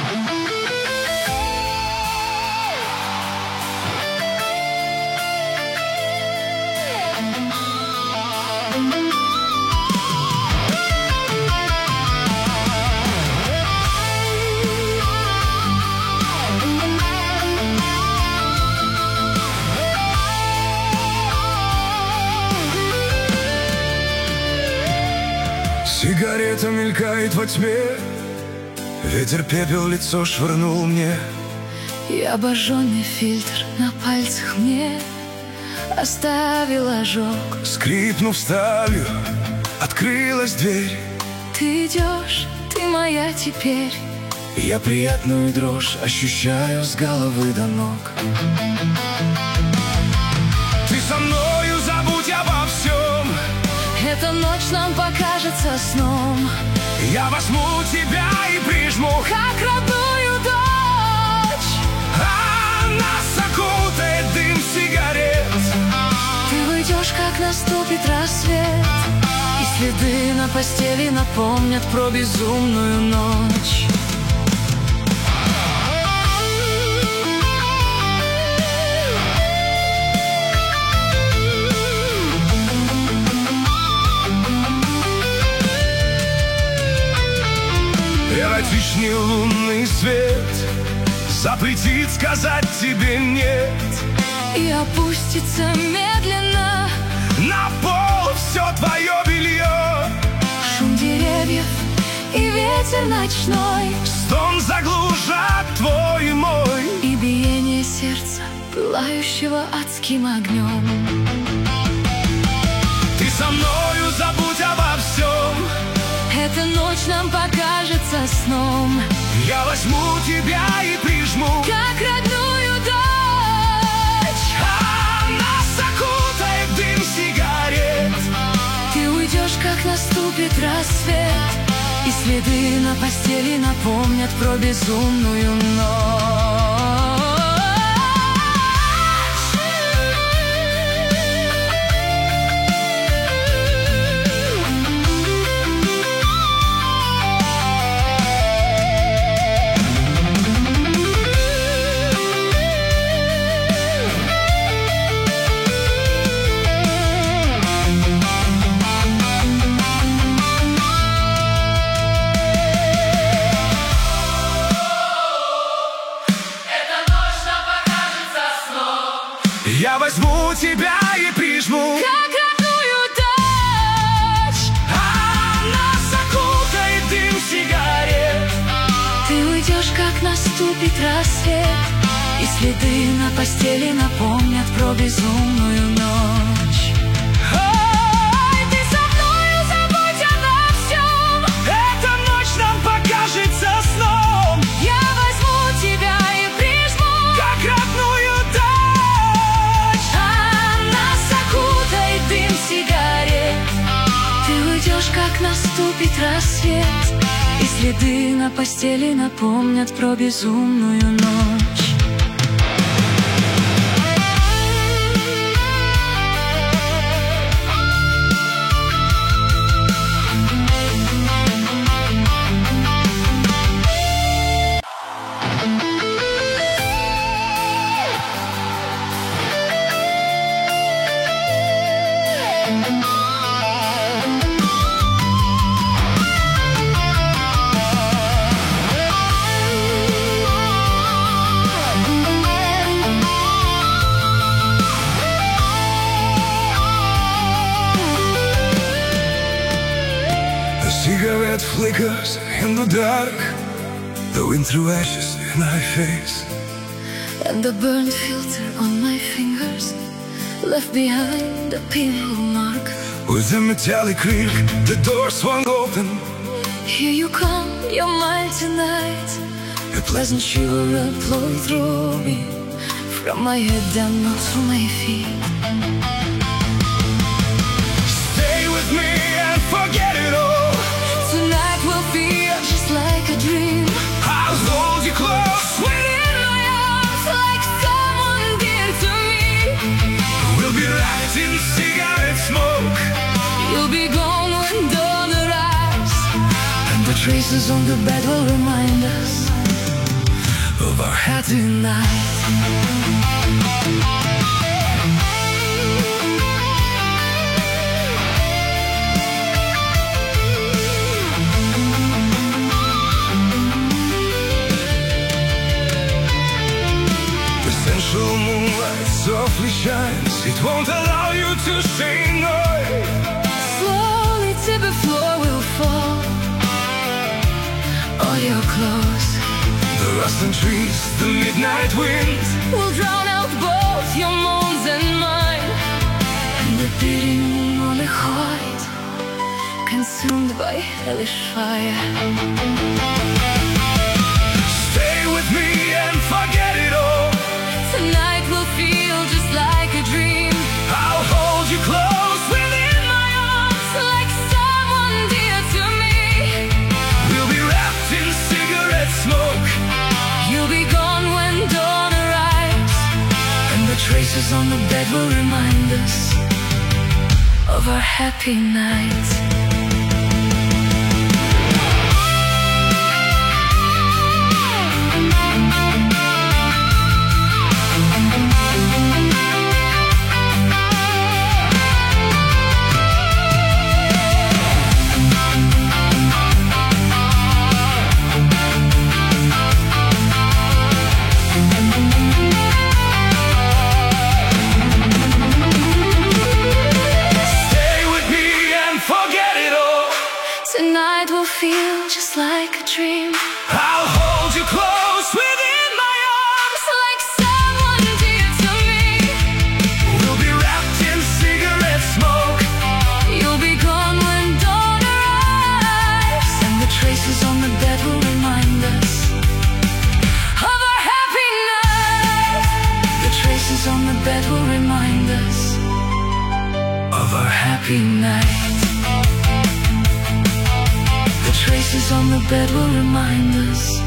Сигарета мелькает во тьме, ветер пепел лицо швырнул мне. И обожженный фильтр на пальцах мне оставил ожог. Скрипнув сталью, открылась дверь. Ты идешь, ты моя теперь. Я приятную дрожь ощущаю с головы до ног. Ты со мною, забудь обо всем. Эта ночь нам покажется сном. Я возьму тебя и прижму, как родную дочь. А нас окутает дым сигарет. Ты уйдешь, как наступит рассвет, и следы на постели напомнят про безумную ночь. Эротичный лунный свет запретит сказать тебе нет. И опустится медленно на пол все твое белье. Шум деревьев и ветер ночной, стон заглушат твой и мой, и биение сердца, пылающего адским огнем. Ты со мною, забудь обо всем. Эта ночь нам покажется сном. Я возьму тебя и прижму, как родную дочь. А нас окутает дым сигарет. Ты уйдешь, как наступит рассвет, и следы на постели напомнят про безумную ночь. Я возьму тебя и прижму, как родную дочь. А нас окутает дым сигарет. Ты уйдешь, как наступит рассвет, и следы на постели напомнят про безумную ночь. Ой, ты со мною, забудь обо всем. Эта ночь нам покажется сном. Я возьму тебя и прижму, как родную дочь. как наступит рассвет, и следы на постели напомнят про безумную ночь. Cigarette flickers in the dark, the wind threw ashes in my face, and the burned filter on my fingers left behind a pinhole mark. With a metallic creak, the door swung open. Here you come, you're mine tonight. A pleasant shiver flowed through me, from my head down to my feet. Stay with me and forget it all. Tonight will feel just like a dream. I'll hold you close within my arms, like someone dear to me. We'll be wrapped in cigarette smoke. You'll be gone when dawn arrives, and the traces on the bed will remind us tonight. The central moonlight softly shines. It won't allow you to say no. Slowly tip the floor will fall. All your clothes The rustling trees, the midnight wind will drown out both your moans and mine. And the beating on the heart, consumed by hellish fire. Stay with me and forget it all. Tonight will feel just like a dream. I'll hold you close within my arms, Like someone dear to me. We'll be wrapped in cigarette smoke, You'll be gone when dawn arrives, and the traces on the bed will remind us of our happy night. Tonight will feel just like a dream. I'll hold you close within my arms, Like someone dear to me. we'll be wrapped in cigarette smoke, You'll be gone when dawn arrives, and the traces on the bed will remind us of our happy night. The traces on the bed will remind us of our happy night. The traces on the bed will remind us